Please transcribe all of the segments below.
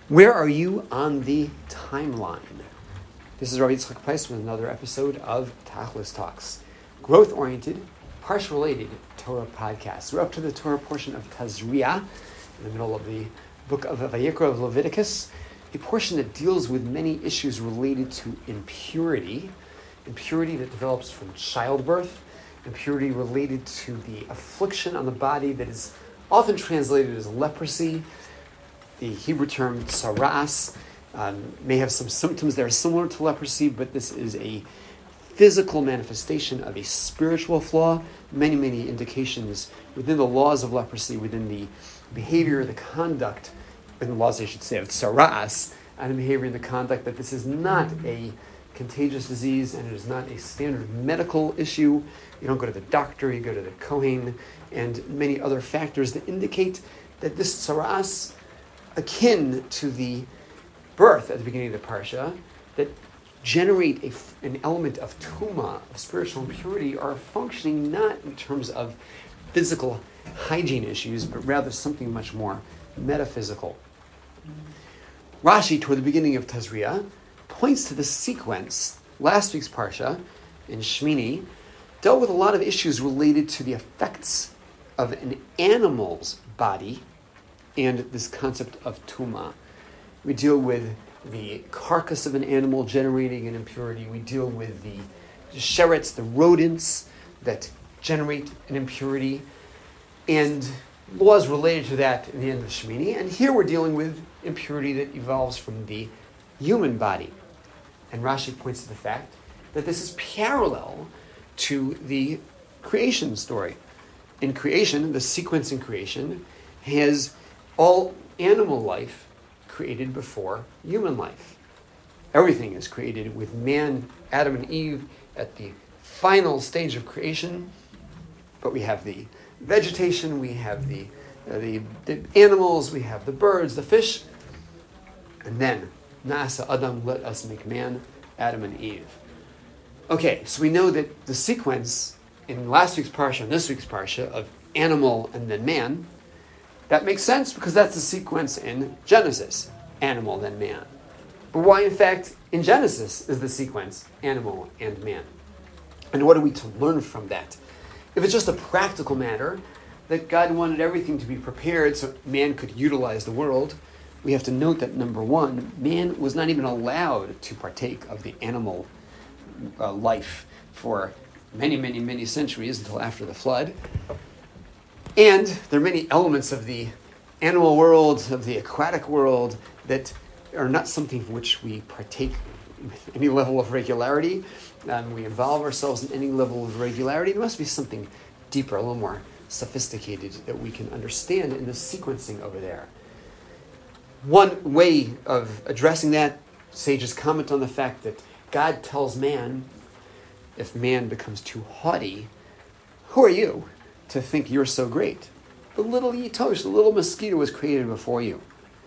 Where are you on the timeline? This is Rabbi Yitzchak Pais with another episode of Tachlis Talks, growth-oriented, parsha-related Torah podcast. We're up to the Torah portion of Tazria, in the middle of the book of Vayikra of Leviticus, a portion that deals with many issues related to impurity that develops from childbirth, impurity related to the affliction on the body that is often translated as leprosy. The Hebrew term tsaras may have some symptoms that are similar to leprosy, but this is a physical manifestation of a spiritual flaw. Many indications within the laws of leprosy, within the behavior, the conduct, in the laws, I should say, of tsaras, and the behavior and the conduct, that this is not a contagious disease and it is not a standard medical issue. You don't go to the doctor, you go to the Kohen, and many other factors that indicate that this tsaras, akin to the birth at the beginning of the parsha, that generate an element of tuma, of spiritual impurity, are functioning not in terms of physical hygiene issues, but rather something much more metaphysical. Rashi, toward the beginning of Tazria, points to the sequence. Last week's parsha, in Shmini, dealt with a lot of issues related to the effects of an animal's body and this concept of tuma. We deal with the carcass of an animal generating an impurity. We deal with the sherets, the rodents that generate an impurity, and laws related to that in the end of Shemini. And here we're dealing with impurity that evolves from the human body. And Rashi points to the fact that this is parallel to the creation story. In creation, the sequence in creation has all animal life created before human life. Everything is created with man, Adam and Eve, at the final stage of creation. But we have the vegetation, we have the animals, we have the birds, the fish. And then, Nasa Adam, let us make man, Adam and Eve. Okay, so we know that the sequence in last week's parsha and this week's parsha of animal and then man, that makes sense because that's the sequence in Genesis, animal then man. But why, in fact, in Genesis is the sequence animal and man? And what are we to learn from that? If it's just a practical matter that God wanted everything to be prepared so man could utilize the world, we have to note that, number one, man was not even allowed to partake of the animal life for many centuries until after the flood. And there are many elements of the animal world, of the aquatic world, that are not something in which we partake with any level of regularity. We involve ourselves in any level of regularity. There must be something deeper, a little more sophisticated that we can understand in the sequencing over there. One way of addressing that, sages comment on the fact that God tells man, if man becomes too haughty, who are you to think you're so great? The little yitosh, the little mosquito was created before you.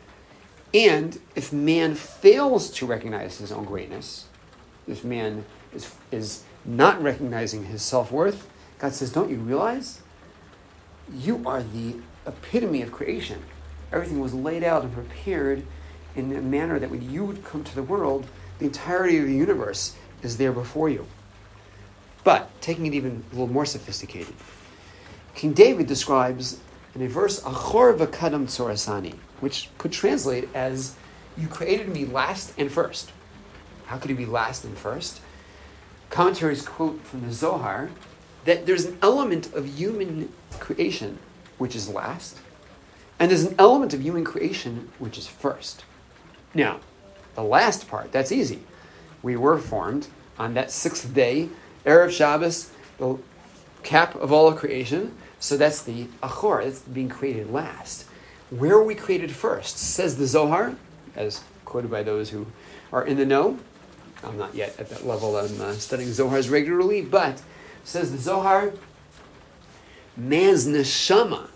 And if man fails to recognize his own greatness, if man is not recognizing his self-worth, God says, don't you realize? You are the epitome of creation. Everything was laid out and prepared in a manner that when you would come to the world, the entirety of the universe is there before you. But, taking it even a little more sophisticated, King David describes in a verse, Achor v'kadam tsorasani, which could translate as, you created me last and first. How could he be last and first? Commentaries quote from the Zohar that there's an element of human creation which is last, and there's an element of human creation which is first. Now, the last part, that's easy. We were formed on that sixth day, Erev Shabbos, the cap of all of creation. So that's the Achor, that's being created last. Where are we created first? Says the Zohar, as quoted by those who are in the know. I'm not yet at that level. I'm studying Zohars regularly, but says the Zohar, man's neshama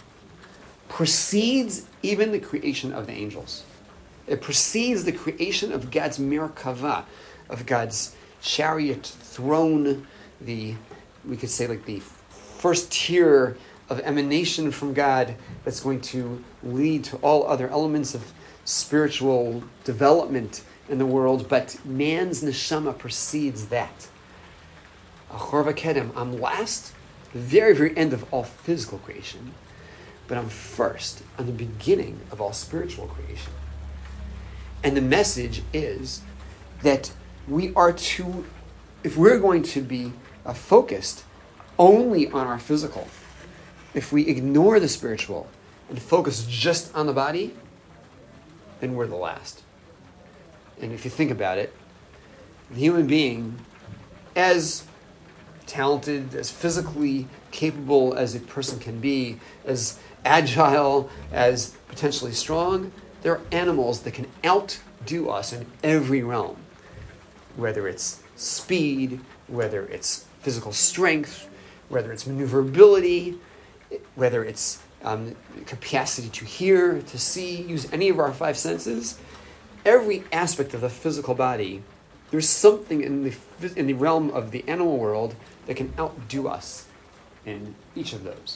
precedes even the creation of the angels. It precedes the creation of God's Merkava, of God's chariot, throne, we could say like the first tier of emanation from God that's going to lead to all other elements of spiritual development in the world, but man's neshama precedes that. Achor v'kedem, I'm last, the very, very end of all physical creation, but I'm first, I'm the beginning of all spiritual creation. And the message is that we are to, if we're going to be focused only on our physical, if we ignore the spiritual and focus just on the body, then we're the last. And if you think about it, the human being, as talented, as physically capable as a person can be, as agile, as potentially strong, there are animals that can outdo us in every realm. Whether it's speed, whether it's physical strength, whether it's maneuverability, whether it's capacity to hear, to see, use any of our five senses, every aspect of the physical body, there's something in the realm of the animal world that can outdo us in each of those.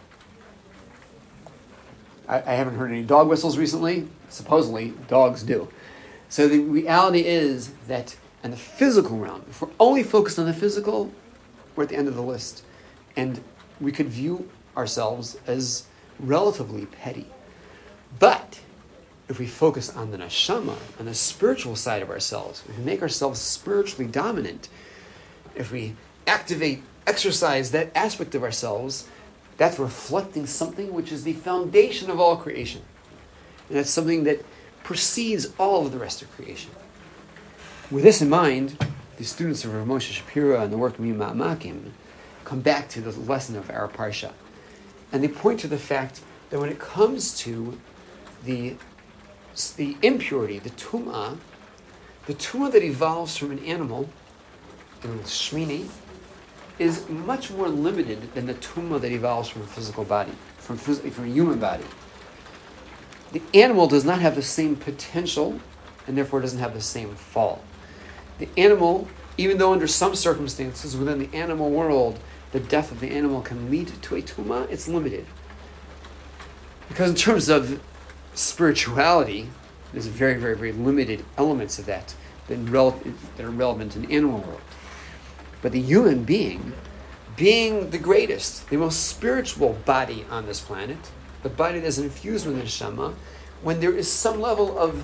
I haven't heard any dog whistles recently. Supposedly, dogs do. So the reality is that in the physical realm, if we're only focused on the physical, we're at the end of the list. And we could view ourselves as relatively petty. But if we focus on the neshama, on the spiritual side of ourselves, if we make ourselves spiritually dominant, if we exercise that aspect of ourselves, that's reflecting something which is the foundation of all creation. And that's something that precedes all of the rest of creation. With this in mind, the students of Rav Moshe Shapiro and the work of Mima'amakim come back to the lesson of our Parsha. And they point to the fact that when it comes to the impurity, the tum'ah that evolves from an animal, in Shmini, is much more limited than the tum'ah that evolves from a physical body, from a human body. The animal does not have the same potential, and therefore doesn't have the same fall. The animal, even though under some circumstances within the animal world, the death of the animal can lead to a tum'ah, it's limited. Because in terms of spirituality, there's very, very, very limited elements of that that are relevant in the animal world. But the human being the greatest, the most spiritual body on this planet, the body that's infused with the neshama, when there is some level of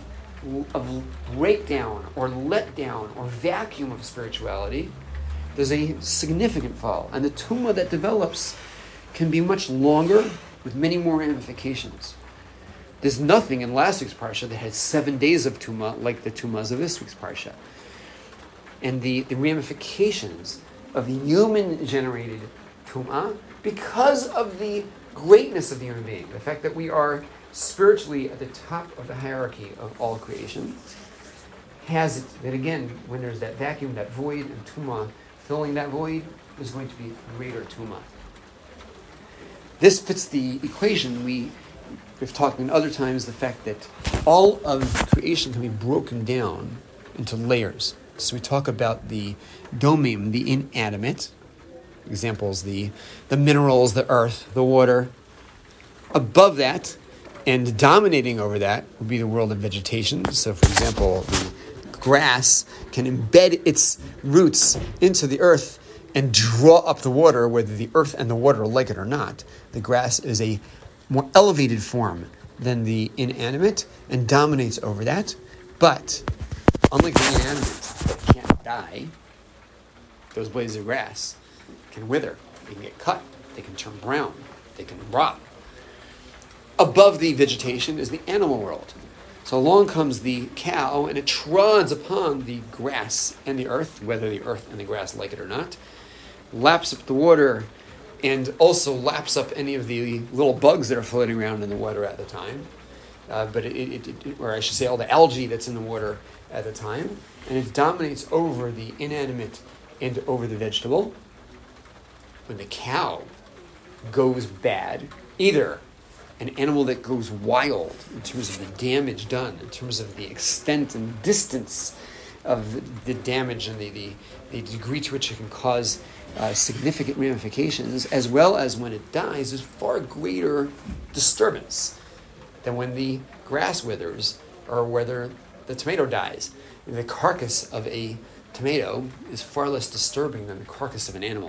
breakdown or letdown or vacuum of spirituality, there's a significant fall. And the tum'ah that develops can be much longer with many more ramifications. There's nothing in last week's Parsha that had 7 days of tum'ah like the tum'ahs of this week's Parsha. And the ramifications of the human-generated tum'ah, because of the greatness of the human being, the fact that we are spiritually at the top of the hierarchy of all creation, has it that again, when there's that vacuum, that void, and tum'ah filling that void, there's going to be greater tum'ah. This fits the equation we've talked in other times, the fact that all of creation can be broken down into layers. So we talk about the domim, the inanimate, examples, the minerals, the earth, the water. Above that, and dominating over that, would be the world of vegetation. So for example, the grass can embed its roots into the earth and draw up the water, whether the earth and the water like it or not. The grass is a more elevated form than the inanimate and dominates over that. But unlike the inanimate that can't die, those blades of grass can wither, they can get cut, they can turn brown, they can rot. Above the vegetation is the animal world. So along comes the cow, and it trods upon the grass and the earth, whether the earth and the grass like it or not, laps up the water, and also laps up any of the little bugs that are floating around in the water at the time. Or I should say all the algae that's in the water at the time. And it dominates over the inanimate and over the vegetable. When the cow goes bad, either an animal that goes wild in terms of the damage done, in terms of the extent and distance of the damage and the degree to which it can cause significant ramifications, as well as when it dies, is far greater disturbance than when the grass withers or whether the tomato dies. The carcass of a tomato is far less disturbing than the carcass of an animal.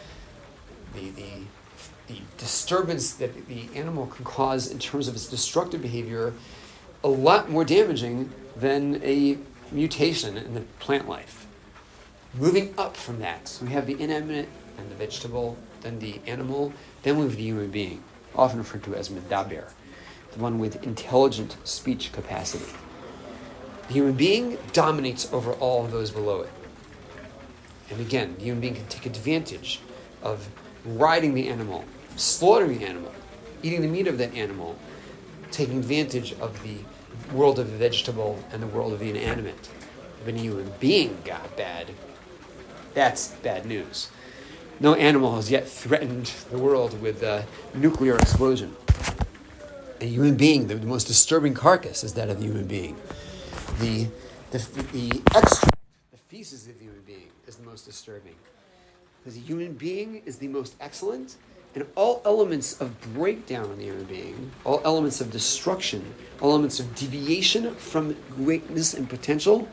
The disturbance that the animal can cause in terms of its destructive behavior a lot more damaging than a mutation in the plant life. Moving up from that, so we have the inanimate and the vegetable, then the animal, then we have the human being, often referred to as medaber, the one with intelligent speech capacity. The human being dominates over all of those below it. And again, the human being can take advantage of riding the animal, slaughtering the animal, eating the meat of that animal, taking advantage of the world of the vegetable and the world of the inanimate. When a human being got bad, that's bad news. No animal has yet threatened the world with a nuclear explosion. A human being, the most disturbing carcass is that of the human being. The extract, the feces of the human being is the most disturbing. Because the human being is the most excellent, and all elements of breakdown in the human being, all elements of destruction, all elements of deviation from greatness and potential,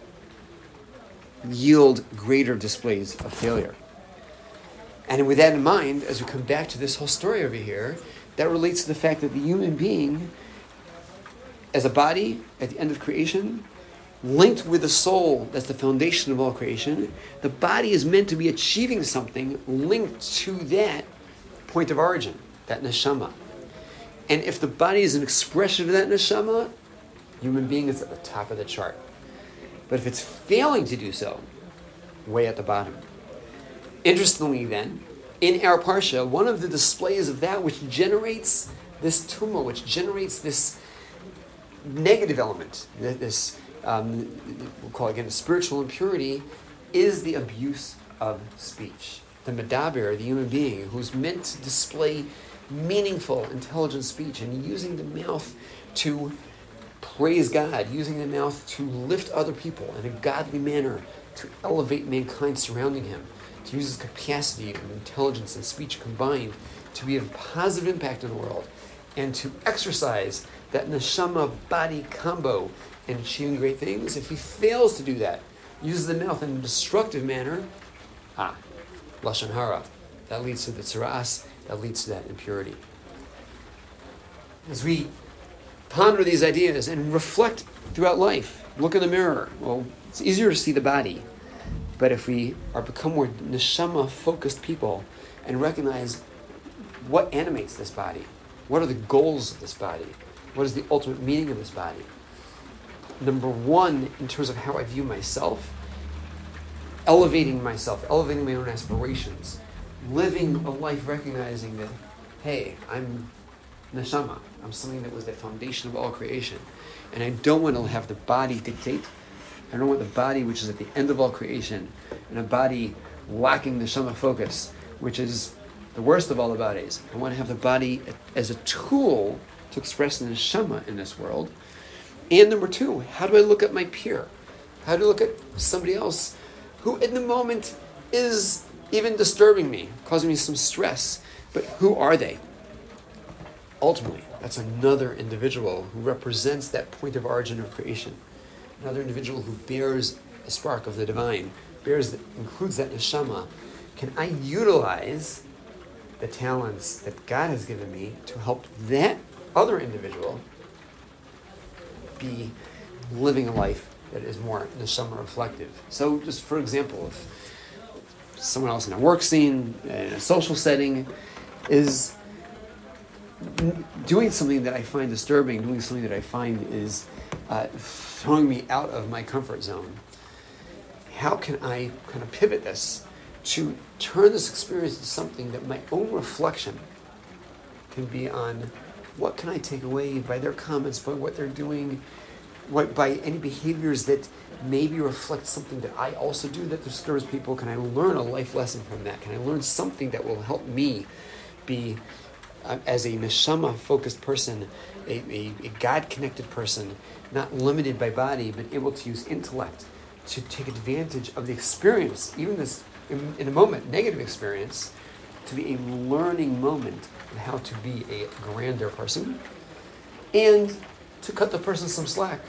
yield greater displays of failure. And with that in mind, as we come back to this whole story over here, that relates to the fact that the human being, as a body at the end of creation, linked with the soul, that's the foundation of all creation, the body is meant to be achieving something linked to that point of origin, that neshama. And if the body is an expression of that neshama, human being is at the top of the chart. But if it's failing to do so, way at the bottom. Interestingly then, in our parsha, one of the displays of that which generates this tumah, which generates this negative element, this we'll call it again spiritual impurity, is the abuse of speech. The medaber, the human being, who's meant to display meaningful, intelligent speech and using the mouth to praise God, using the mouth to lift other people in a godly manner, to elevate mankind surrounding him, to use his capacity of intelligence and speech combined to be a positive impact in the world, and to exercise that neshama body combo in achieving great things. If he fails to do that, uses the mouth in a destructive manner, lashon hara, that leads to the tzaras, that leads to that impurity. As we ponder these ideas and reflect throughout life, look in the mirror. Well, it's easier to see the body, but if we become more neshama-focused people and recognize what animates this body, what are the goals of this body, what is the ultimate meaning of this body? Number one, in terms of how I view myself, elevating my own aspirations, living a life recognizing that, hey, I'm neshama, I'm something that was the foundation of all creation, and I don't want to have the body dictate. I don't want the body, which is at the end of all creation, and a body lacking neshama focus, which is the worst of all the bodies. I want to have the body as a tool to express the neshama in this world. And number two, how do I look at my peer? How do I look at somebody else who in the moment is even disturbing me, causing me some stress, but who are they? Ultimately, that's another individual who represents that point of origin of creation. Another individual who bears a spark of the divine, includes that neshama. Can I utilize the talents that God has given me to help that other individual be living a life that is more neshama reflective? So just for example, if someone else in a work scene, in a social setting, is doing something that I find disturbing, doing something that I find is throwing me out of my comfort zone, how can I kind of pivot this to turn this experience into something that my own reflection can be on? What can I take away by their comments, by what they're doing, by any behaviors that maybe reflect something that I also do that disturbs people? Can I learn a life lesson from that? Can I learn something that will help me be, as a neshama-focused person, a God-connected person, not limited by body, but able to use intellect to take advantage of the experience, even this, in a moment, negative experience, to be a learning moment of how to be a grander person, and to cut the person some slack,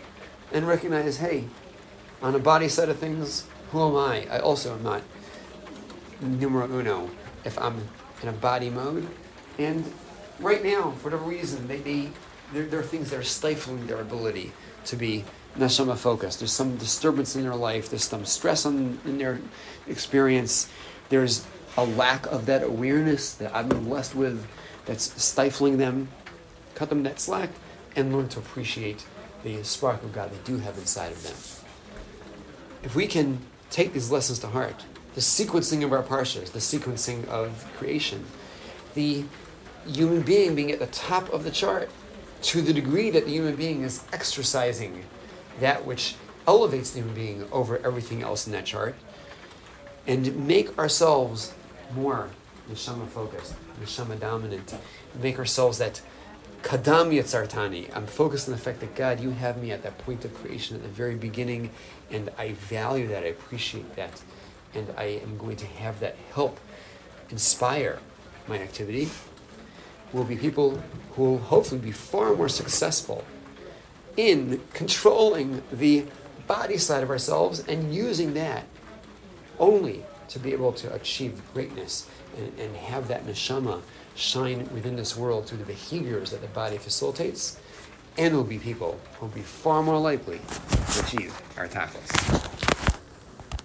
and recognize, hey, on a body side of things, who am I? I also am not numero uno if I'm in a body mode. And right now, for whatever reason, there are things that are stifling their ability to be neshama focused. There's some disturbance in their life. There's some stress in their experience. There's a lack of that awareness that I've been blessed with that's stifling them. Cut them that slack and learn to appreciate the spark of God they do have inside of them. If we can take these lessons to heart, the sequencing of our parshas, the sequencing of creation, the human being at the top of the chart, to the degree that the human being is exercising that which elevates the human being over everything else in that chart, and make ourselves more neshama focused, neshama dominant, make ourselves that kadam yatzartani. I'm focused on the fact that God, you have me at that point of creation at the very beginning, and I value that, I appreciate that, and I am going to have that help inspire my activity. We'll be people who will hopefully be far more successful in controlling the body side of ourselves and using that only to be able to achieve greatness and have that neshama shine within this world through the behaviors that the body facilitates. And we'll be people who will be far more likely to achieve our tachlis.